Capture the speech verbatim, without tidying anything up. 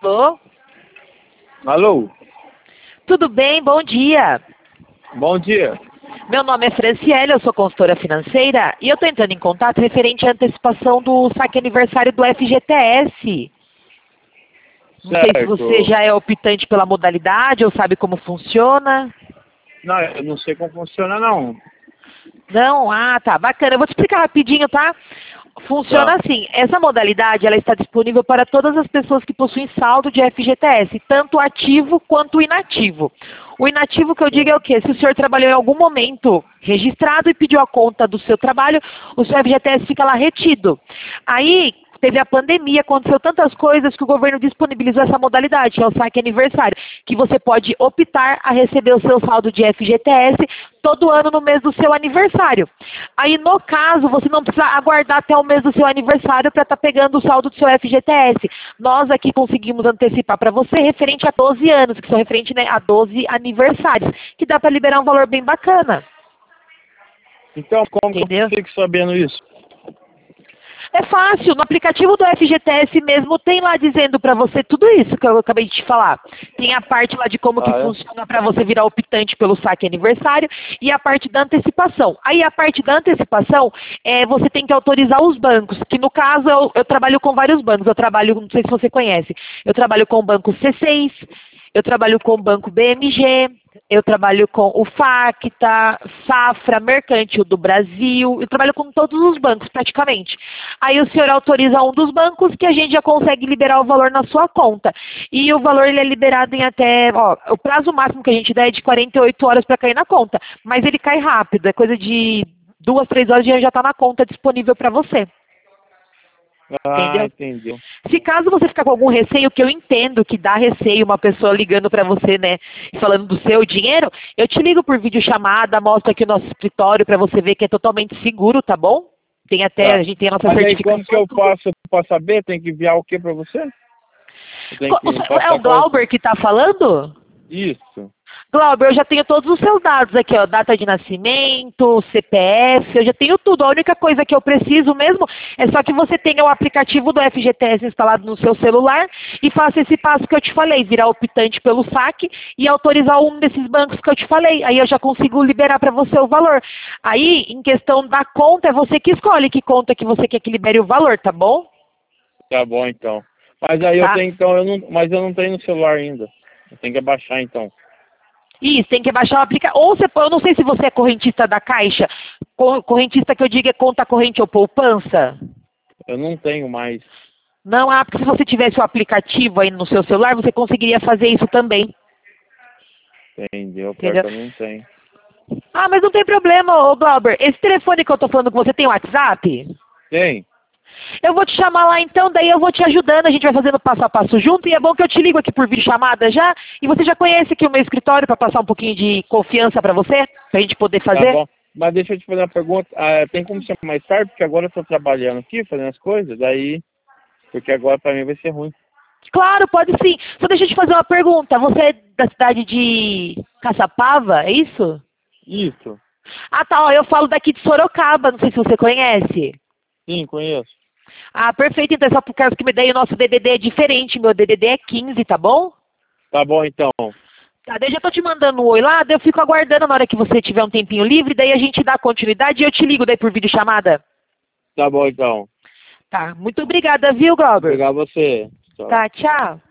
Alô? Alô? Tudo bem? Bom dia. Bom dia. Meu nome é Franciele, eu sou consultora financeira e eu estou entrando em contato referente à antecipação do saque aniversário do F G T S. Não sei se você já é optante pela modalidade ou sabe como funciona. Não, eu não sei como funciona, não. Não? Ah, tá. Bacana. Eu vou te explicar rapidinho, tá? Funciona Tá. assim, essa modalidade ela está disponível para todas as pessoas que possuem saldo de F G T S, tanto ativo quanto inativo. O inativo que eu digo é o quê? Se o senhor trabalhou em algum momento registrado e pediu a conta do seu trabalho, o seu F G T S fica lá retido. Aí teve a pandemia, aconteceu tantas coisas que o governo disponibilizou essa modalidade, que é o saque aniversário, que você pode optar a receber o seu saldo de F G T S todo ano no mês do seu aniversário. Aí, no caso, você não precisa aguardar até o mês do seu aniversário para estar pegando o saldo do seu F G T S. Nós aqui conseguimos antecipar para você referente a doze anos, que são referente, né, a doze aniversários, que dá para liberar um valor bem bacana. Então, como Entendeu? que eu fico sabendo isso? É fácil, no aplicativo do F G T S mesmo tem lá dizendo para você tudo isso que eu acabei de te falar. Tem a parte lá de como que Ah, é? funciona para você virar optante pelo saque aniversário e a parte da antecipação. Aí a parte da antecipação, é, você tem que autorizar os bancos, que no caso eu, eu trabalho com vários bancos, eu trabalho, não sei se você conhece, eu trabalho com o banco C seis, eu trabalho com o banco B M G, eu trabalho com o Facta, Safra, Mercantil do Brasil, eu trabalho com todos os bancos praticamente. Aí o senhor autoriza um dos bancos que a gente já consegue liberar o valor na sua conta. E o valor ele é liberado em até, ó, o prazo máximo que a gente dá é de quarenta e oito horas para cair na conta, mas ele cai rápido, é coisa de duas, três horas e já está na conta disponível para você. Ah, Entendeu? entendi. Se caso você ficar com algum receio, que eu entendo que dá receio uma pessoa ligando para você, né, falando do seu dinheiro, eu te ligo por videochamada, mostro aqui o nosso escritório para você ver que é totalmente seguro, tá bom? Tem até, Tá. a gente tem a nossa Mas aí, certificação. como que eu faço para saber? Tem que enviar o que para você? Eu tenho Co- que o- passar É o qual... Glauber que está falando? Isso. Glauber, eu já tenho todos os seus dados aqui, ó, data de nascimento, C P F, eu já tenho tudo. A única coisa que eu preciso mesmo é só que você tenha o aplicativo do F G T S instalado no seu celular e faça esse passo que eu te falei, virar optante pelo saque e autorizar um desses bancos que eu te falei. Aí eu já consigo liberar para você o valor. Aí, em questão da conta, é você que escolhe que conta que você quer que libere o valor, tá bom? Tá bom, então. Mas aí eu Tá. tenho, então, eu não... mas eu não tenho no celular ainda. Eu tenho que baixar, então. Isso, tem que baixar o aplicativo. Ou você, eu não sei se você é correntista da Caixa. Cor- Correntista que eu digo é conta corrente ou poupança. Eu não tenho mais. Não, ah, porque se você tivesse o aplicativo aí no seu celular, você conseguiria fazer isso também. Entendeu? Pior Entendeu? que eu não tenho. Ah, mas não tem problema, ô Glauber. Esse telefone que eu tô falando com você tem WhatsApp? Tem? Eu vou te chamar lá então, daí eu vou te ajudando, a gente vai fazendo passo a passo junto, e é bom que eu te ligo aqui por videochamada já, e você já conhece aqui o meu escritório para passar um pouquinho de confiança para você, pra gente poder Tá fazer? bom. Mas deixa eu te fazer uma pergunta. Ah, tem como ser mais tarde? Porque agora eu tô trabalhando aqui, fazendo as coisas, daí... Porque agora pra mim vai ser ruim. Claro, pode sim. Só deixa eu te fazer uma pergunta. Você é da cidade de Caçapava, é isso? Isso. Ah, tá. Ó, eu falo daqui de Sorocaba. Não sei se você conhece. Sim, conheço. Ah, perfeito. Então, é só por causa que me daí o nosso D D D é diferente. Meu D D D é quinze, tá bom? Tá bom, então. Tá, daí já tô te mandando um oi lá, daí eu fico aguardando na hora que você tiver um tempinho livre, daí a gente dá continuidade e eu te ligo daí por videochamada. Tá bom, então. Tá, muito obrigada, viu, Glauber? Obrigado a você. Tchau. Tá, tchau.